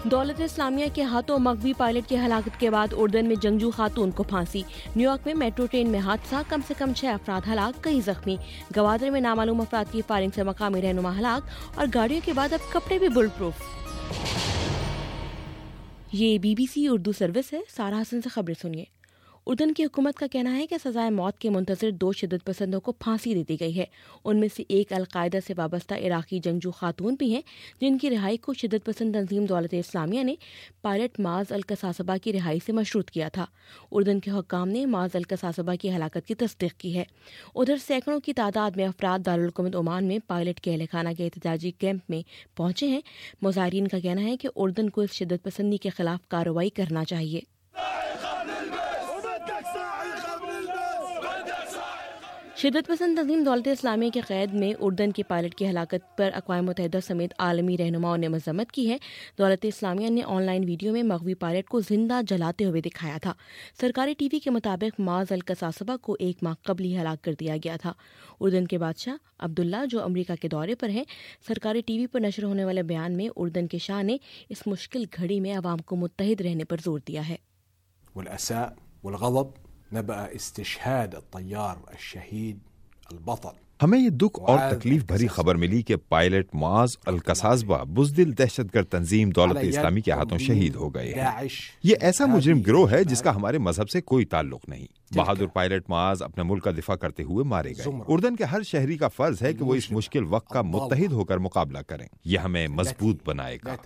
دولت اسلامیہ کے ہاتھوں مغوی پائلٹ کی ہلاکت کے بعد اردن میں جنگجو خاتون کو پھانسی. نیو یارک میں میٹرو ٹرین میں حادثہ, کم سے کم 6 افراد ہلاک, کئی زخمی. گوادر میں نامعلوم افراد کی فائرنگ سے مقامی رہنما ہلاک, اور گاڑیوں کے بعد اب کپڑے بھی بلٹ پروف. یہ BBC اردو سروس ہے. سارا حسن سے خبریں سنیے. اردن کی حکومت کا کہنا ہے کہ سزائے موت کے منتظر 2 شدت پسندوں کو پھانسی دے دی گئی ہے. ان میں سے ایک القاعدہ سے وابستہ عراقی جنگجو خاتون بھی ہیں, جن کی رہائی کو شدت پسند تنظیم دولت اسلامیہ نے پائلٹ معاذ القصاصبہ کی رہائی سے مشروط کیا تھا. اردن کے حکام نے معاذ القصاصبہ کی ہلاکت کی تصدیق کی ہے. ادھر سینکڑوں کی تعداد میں افراد دارالحکومت عمان میں پائلٹ کے اہلخانہ کے احتجاجی کیمپ میں پہنچے ہیں. مظاہرین کا کہنا ہے کہ اردن کو اس شدت پسندی کے خلاف کارروائی کرنا چاہیے. شدت پسند تنظیم دولت اسلامیہ کی قید میں اردن کے پائلٹ کی ہلاکت پر اقوام متحدہ سمیت عالمی رہنماؤں نے مذمت کی ہے. دولت اسلامیہ نے آن لائن ویڈیو میں مغوی پائلٹ کو زندہ جلاتے ہوئے دکھایا تھا. سرکاری ٹی وی کے مطابق معاذ القصاصبہ کو 1 ماہ قبل ہی ہلاک کر دیا گیا تھا. اردن کے بادشاہ عبداللہ جو امریکہ کے دورے پر ہیں, سرکاری ٹی وی پر نشر ہونے والے بیان میں اردن کے شاہ نے اس مشکل گھڑی میں عوام کو متحد رہنے پر زور دیا ہے. والأساء والغضب نبأ استشهاد الطيار الشهيد البطل. ہمیں یہ دکھ اور تکلیف بھری خبر ملی کہ پائلٹ معاذ القصاصبہ بزدل دہشت گرد تنظیم دولت اسلامی کے ہاتھوں شہید ہو گئے ہیں. یہ ایسا مجرم گروہ ہے جس کا ہمارے مذہب سے کوئی تعلق نہیں. بہادر پائلٹ معاذ اپنے ملک کا دفاع کرتے ہوئے مارے گئے. اردن کے ہر شہری کا فرض ہے کہ وہ اس مشکل وقت کا متحد ہو کر مقابلہ کریں. یہ ہمیں مضبوط بنائے گا.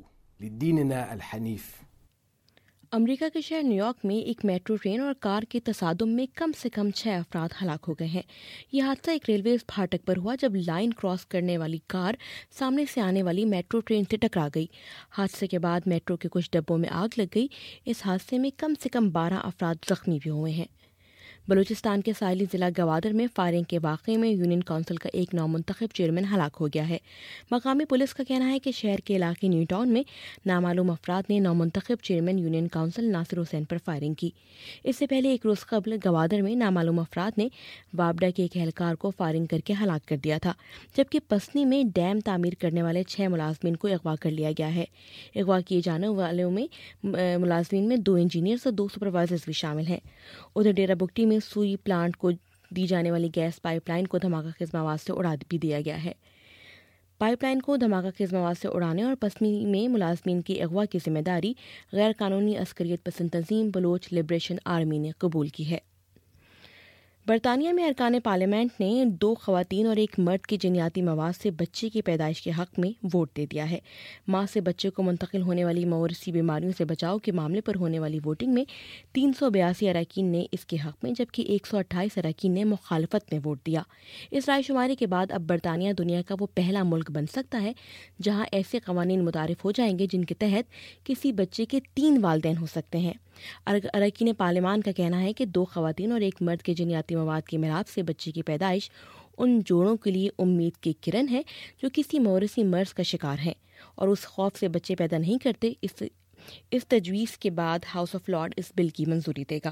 امریکہ کے شہر نیو یارک میں ایک میٹرو ٹرین اور کار کے تصادم میں کم سے کم 6 افراد ہلاک ہو گئے ہیں. یہ حادثہ ایک ریلوے پھاٹک پر ہوا جب لائن کراس کرنے والی کار سامنے سے آنے والی میٹرو ٹرین سے ٹکرا گئی. حادثے کے بعد میٹرو کے کچھ ڈبوں میں آگ لگ گئی. اس حادثے میں کم سے کم 12 افراد زخمی بھی ہوئے ہیں. بلوچستان کے ساحلی ضلع گوادر میں فائرنگ کے واقعے میں یونین کونسل کا ایک نامنتخب چیئرمین ہلاک ہو گیا ہے. مقامی پولیس کا کہنا ہے کہ شہر کے علاقے نیو ٹاؤن میں نامعلوم افراد نے نامنتخب chairman union council Nasir Hussain پر فائرنگ کی. اس سے پہلے ایک روز قبل گوادر میں نامعلوم افراد نے وابڈا کے ایک اہلکار کو فائرنگ کر کے ہلاک کر دیا تھا, جبکہ پسنی میں ڈیم تعمیر کرنے والے 6 ملازمین کو اغوا کر لیا گیا ہے. اغوا کیے جانے والوں میں ملازمین میں 2 انجینئرز اور 2 سپروائزرز بھی شامل ہیں. ادھر ڈیرہ بگٹی میں سوئی پلانٹ کو دی جانے والی گیس پائپ لائن کو دھماکہ خیز مواد سے اڑا بھی دیا گیا ہے. پائپ لائن کو دھماکہ خیز مواد سے اڑانے اور پسنی میں ملازمین کی اغوا کی ذمہ داری غیر قانونی عسکریت پسند تنظیم بلوچ لبریشن آرمی نے قبول کی ہے. برطانیہ میں ارکان پارلیمنٹ نے 2 خواتین اور 1 مرد کی جنیاتی مواد سے بچے کی پیدائش کے حق میں ووٹ دے دیا ہے. ماں سے بچے کو منتقل ہونے والی موروثی بیماریوں سے بچاؤ کے معاملے پر ہونے والی ووٹنگ میں 382 اراکین نے اس کے حق میں جبکہ 128 اراکین نے مخالفت میں ووٹ دیا. اس رائے شماری کے بعد اب برطانیہ دنیا کا وہ پہلا ملک بن سکتا ہے جہاں ایسے قوانین متعارف ہو جائیں گے جن کے تحت کسی بچے کے 3 والدین ہو سکتے ہیں. اراکین پارلیمان کا کہنا ہے کہ 2 خواتین اور 1 مرد کے جنیاتی مواد کی میراث سے بچے کی پیدائش ان جوڑوں کے لیے امید کی کرن ہے جو کسی موروثی مرض کا شکار ہیں اور اس خوف سے بچے پیدا نہیں کرتے. اس تجویز کے بعد ہاؤس آف لارڈ اس بل کی منظوری دے گا.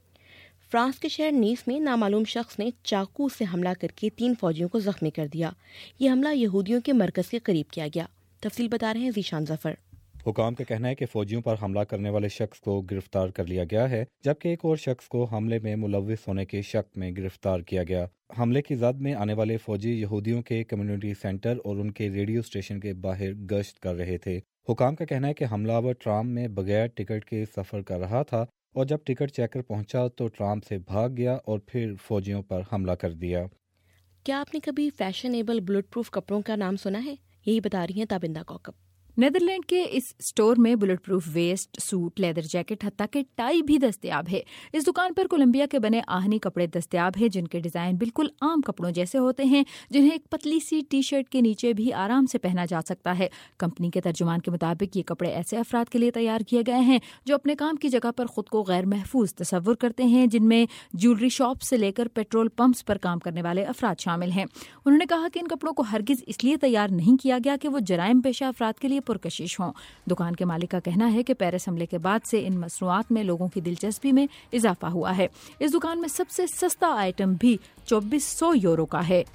فرانس کے شہر نیس میں نامعلوم شخص نے چاقو سے حملہ کر کے 3 فوجیوں کو زخمی کر دیا. یہ حملہ یہودیوں کے مرکز کے قریب کیا گیا. تفصیل بتا رہے ہیں ذیشان ظفر. حکام کا کہنا ہے کہ فوجیوں پر حملہ کرنے والے شخص کو گرفتار کر لیا گیا ہے جبکہ ایک اور شخص کو حملے میں ملوث ہونے کے شک میں گرفتار کیا گیا. حملے کی زد میں آنے والے فوجی یہودیوں کے کمیونٹی سینٹر اور ان کے ریڈیو اسٹیشن کے باہر گشت کر رہے تھے. حکام کا کہنا ہے کہ حملہ آور ٹرام میں بغیر ٹکٹ کے سفر کر رہا تھا اور جب ٹکٹ چیکر پہنچا تو ٹرام سے بھاگ گیا اور پھر فوجیوں پر حملہ کر دیا. کیا آپ نے کبھی فیشنیبل بلٹ پروف کپڑوں کا نام سنا ہے؟ یہی بتا رہی ہیں تابندہ کوکب. نیدرلینڈ کے اس سٹور میں bullet proof vest, suit, leather jacket حتیٰ کہ ٹائی بھی دستیاب ہے. اس دکان پر کولمبیا کے بنے آہنی کپڑے دستیاب ہیں جن کے ڈیزائن بالکل عام کپڑوں جیسے ہوتے ہیں جنہیں ایک پتلی سی ٹی شرٹ کے نیچے بھی آرام سے پہنا جا سکتا ہے. کمپنی کے ترجمان کے مطابق یہ کپڑے ایسے افراد کے لیے تیار کیے گئے ہیں جو اپنے کام کی جگہ پر خود کو غیر محفوظ تصور کرتے ہیں، جن میں جیولری شاپ سے لے کر پیٹرول پمپس پر کام کرنے والے افراد شامل ہیں. انہوں نے کہا کہ ان کپڑوں کو ہرگز اس لیے تیار نہیں کیا گیا کہ وہ جرائم پیشہ افراد کے لیے پرکشش ہوں. دکان کے مالک کا کہنا ہے کہ پیرس حملے کے بعد سے ان مصنوعات میں لوگوں کی دلچسپی میں اضافہ ہوا ہے. اس دکان میں سب سے سستا آئٹم بھی 2400 یورو کا ہے.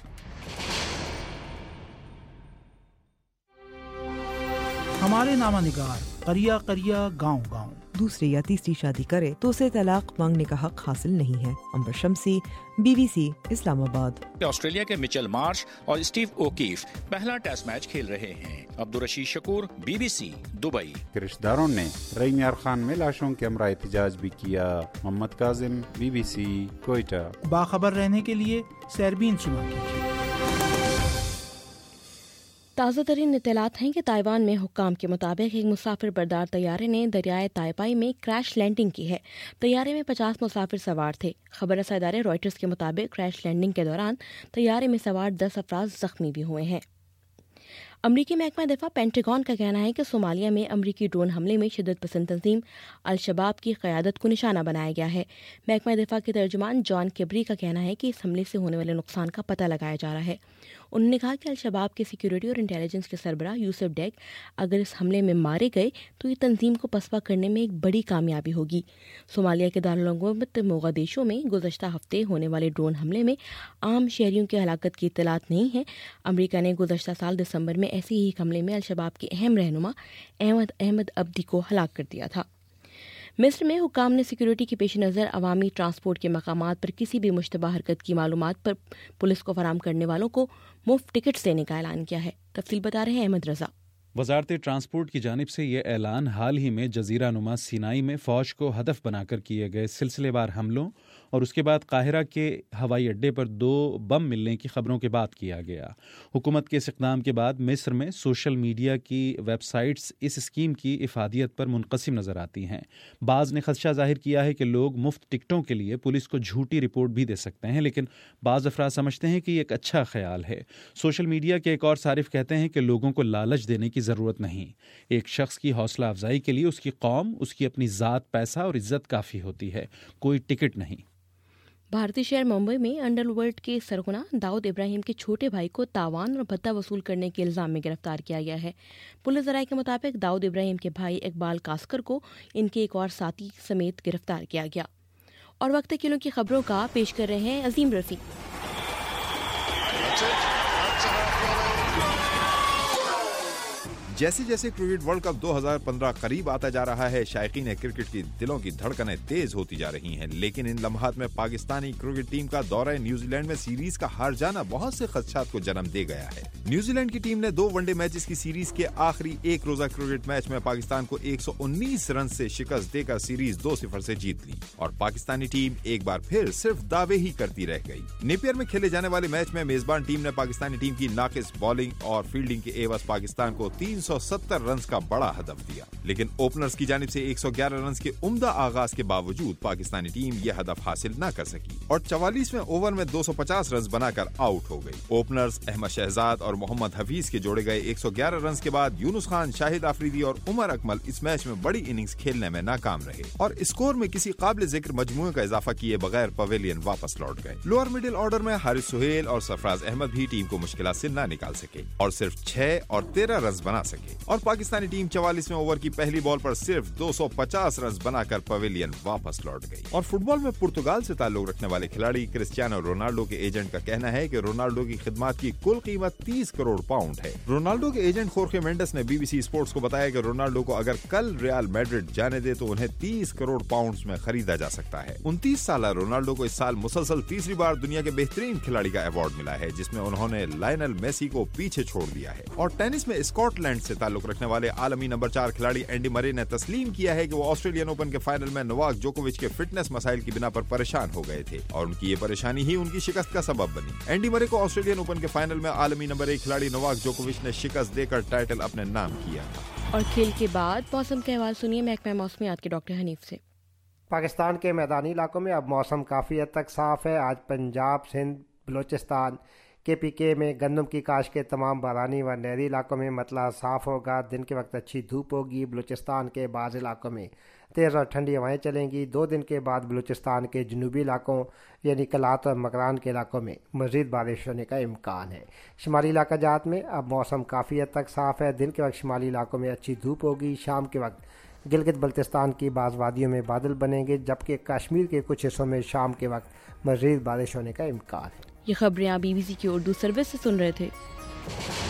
ہمارے نامہ نگار قریہ قریہ گاؤں گاؤں. دوسری یا تیسری شادی کرے تو اسے طلاق مانگنے کا حق حاصل نہیں ہے. امبر شمسی، BBC اسلام آباد. آسٹریلیا کے مچل مارش اور اسٹیو اوکیف پہلا ٹیسٹ میچ کھیل رہے ہیں. Abdul Rasheed Shakoor, BBC Dubai. رشتہ داروں نے رحیم یار خان میں لاشوں کے ہمراہ احتجاج بھی کیا. محمد کاظم، BBC کوئٹہ. باخبر رہنے کے لیے سیربین سنا کیجیے. تازہ ترین اطلاعات ہیں کہ تائیوان میں حکام کے مطابق ایک مسافر بردار طیارے نے دریائے تائپائی میں کریش لینڈنگ کی ہے. طیارے میں 50 مسافر سوار تھے. خبر رساں ادارے رائٹرز کے مطابق کریش لینڈنگ کے دوران طیارے میں سوار 10 افراد زخمی بھی ہوئے ہیں. امریکی محکمہ دفاع پینٹاگون کا کہنا ہے کہ صومالیہ میں امریکی ڈرون حملے میں شدت پسند تنظیم الشباب کی قیادت کو نشانہ بنایا گیا ہے. محکمہ دفاع کے ترجمان جان کیبری کا کہنا ہے کہ اس حملے سے ہونے والے نقصان کا پتہ لگایا جا رہا ہے. انہوں نے کہا کہ الشباب کے سیکیورٹی اور انٹیلیجنس کے سربراہ یوسف ڈیگ اگر اس حملے میں مارے گئے تو یہ تنظیم کو پسپا کرنے میں ایک بڑی کامیابی ہوگی. صومالیہ کے دارالحکومت موغادیشو میں گزشتہ ہفتے ہونے والے ڈرون حملے میں عام شہریوں کی ہلاکت کی اطلاعات نہیں ہیں. امریکہ نے گزشتہ سال دسمبر میں ایسے ہی ایک حملے میں الشباب کے اہم رہنما احمد عبدی کو ہلاک کر دیا تھا. مصر میں حکام نے سیکیورٹی کے پیش نظر عوامی ٹرانسپورٹ کے مقامات پر کسی بھی مشتبہ حرکت کی معلومات پر پولیس کو فراہم کرنے والوں کو مفت ٹکٹس دینے کا اعلان کیا ہے. تفصیل بتا رہے ہیں احمد رضا. وزارت ٹرانسپورٹ کی جانب سے یہ اعلان حال ہی میں جزیرہ نما سینائی میں فوج کو ہدف بنا کر کیے گئے سلسلے وار حملوں اور اس کے بعد قاہرہ کے ہوائی اڈے پر 2 بم ملنے کی خبروں کے بعد کیا گیا. حکومت کے اس اقدام کے بعد مصر میں سوشل میڈیا کی ویب سائٹس اس اسکیم کی افادیت پر منقسم نظر آتی ہیں. بعض نے خدشہ ظاہر کیا ہے کہ لوگ مفت ٹکٹوں کے لیے پولیس کو جھوٹی رپورٹ بھی دے سکتے ہیں، لیکن بعض افراد سمجھتے ہیں کہ یہ ایک اچھا خیال ہے. سوشل میڈیا کے ایک اور صارف کہتے ہیں کہ لوگوں کو لالچ دینے کی ضرورت نہیں. ایک شخص کی حوصلہ افزائی کے لیے اس کی قوم، اس کی اپنی ذات، پیسہ اور عزت کافی ہوتی ہے، کوئی ٹکٹ نہیں. بھارتی شہر ممبئی میں انڈر ورلڈ کے سرغنہ داؤد ابراہیم کے چھوٹے بھائی کو تاوان اور بھتہ وصول کرنے کے الزام میں گرفتار کیا گیا ہے. پولیس ذرائع کے مطابق داؤد ابراہیم کے بھائی اقبال کاسکر کو ان کے ایک اور ساتھی سمیت گرفتار کیا گیا. اور وقت کلوں کی خبروں کا پیش کر رہے ہیں عظیم رفیع. جیسے جیسے کرکٹ ورلڈ کپ 2015 قریب آتا جا رہا ہے، شائقین کرکٹ کی دلوں کی دھڑکنیں تیز ہوتی جا رہی ہیں. لیکن ان لمحات میں پاکستانی کرکٹ ٹیم کا دورہ نیوزی لینڈ میں سیریز کا ہار جانا بہت سے خدشات کو جنم دے گیا ہے. نیوزی لینڈ کی ٹیم نے 2 ون ڈے میچز کی سیریز کے آخری ایک روزہ کرکٹ میچ میں پاکستان کو 119 رن سے شکست دے کر سیریز 2-0 سے جیت لی اور پاکستانی ٹیم ایک بار پھر صرف دعوے ہی کرتی رہ گئی. نیپیر میں کھیلے جانے والے میچ میں میزبان ٹیم نے پاکستانی ٹیم کی ناقص بالنگ اور فیلڈنگ کے عوض پاکستان کو 370 رنز کا بڑا ہدف دیا، لیکن اوپنرز کی جانب سے 111 رنز کے عمدہ آغاز کے باوجود پاکستانی ٹیم یہ ہدف حاصل نہ کر سکی اور 44ویں اوور میں 250 رنز بنا کر آؤٹ ہو گئی. اوپنرز احمد شہزاد اور محمد حفیظ کے جوڑے گئے 111 رنز کے بعد یونس خان، شاہد آفریدی اور عمر اکمل اس میچ میں بڑی اننگز کھیلنے میں ناکام رہے اور اسکور میں کسی قابل ذکر مجموعے کا اضافہ کیے بغیر پویلین واپس لوٹ گئے. لوور مڈل آرڈر میں حارث سہیل اور سرفراز احمد بھی ٹیم کو مشکلات سے نہ نکال سکے اور صرف 6 اور 13 رنز بنا سکے اور پاکستانی ٹیم 44ویں اوور کی پہلی بال پر صرف 250 رنز بنا کر پویلین واپس لوٹ گئی. اور فٹ بال میں پرتگال سے تعلق رکھنے والے کھلاڑی کرسٹیانو رونالڈو کے ایجنٹ کا کہنا ہے کہ رونالڈو کی خدمات کی کل قیمت 30 کروڑ پاؤنڈ ہے. رونالڈو کے ایجنٹ خورخے مینڈس نے BBC اسپورٹس کو بتایا کہ رونالڈو کو اگر کل ریال میڈرڈ جانے دے تو انہیں 30 کروڑ پاؤنڈز میں خریدا جا سکتا ہے. 29 سالہ رونالڈو کو اس سال مسلسل تیسری بار دنیا کے بہترین کھلاڑی کا ایوارڈ ملا ہے، جس میں انہوں نے لائنل میسی کو پیچھے چھوڑ دیا ہے. اور ٹینس میں اسکاٹ لینڈ سے تعلق رکھنے والے عالمی نمبر 4 کھلاڑی اینڈی مرے نے تسلیم کیا ہے کہ وہ آسٹریلین اوپن کے فائنل میں نوواک جوکووچ کے فٹنس مسائل کی بنا پر پریشان ہو گئے تھے اور ان کی یہ پریشانی ہی ان کی شکست کا سبب بنی. اینڈی مرے کو آسٹریلین اوپن کے فائنل میں عالمی نمبر 1 کھلاڑی نوواک جوکووچ نے شکست دے کر ٹائٹل اپنے نام کیا. اور کھیل کے بعد موسم کا احوال سنیے محکمہ موسمیات کے ڈاکٹر حنیف سے. پاکستان کے میدانی علاقوں میں اب موسم کافی حد تک صاف ہے. آج پنجاب، سندھ، بلوچستان، KPK میں گندم کی کاشت کے تمام بارانی و نہری علاقوں میں مطلع صاف ہوگا. دن کے وقت اچھی دھوپ ہوگی. بلوچستان کے بعض علاقوں میں تیز اور ٹھنڈی ہوائیں چلیں گی. 2 دن کے بعد بلوچستان کے جنوبی علاقوں یعنی کلات اور مکران کے علاقوں میں مزید بارش ہونے کا امکان ہے. شمالی علاقہ جات میں اب موسم کافی حد تک صاف ہے. دن کے وقت شمالی علاقوں میں اچھی دھوپ ہوگی. شام کے وقت گلگت بلتستان کی بعض وادیوں میں بادل بنیں گے، جبکہ کشمیر کے کچھ حصوں میں شام کے وقت مزید بارش ہونے کا امکان ہے. یہ خبریں آپ BBC کی اردو سروس سے سن رہے تھے.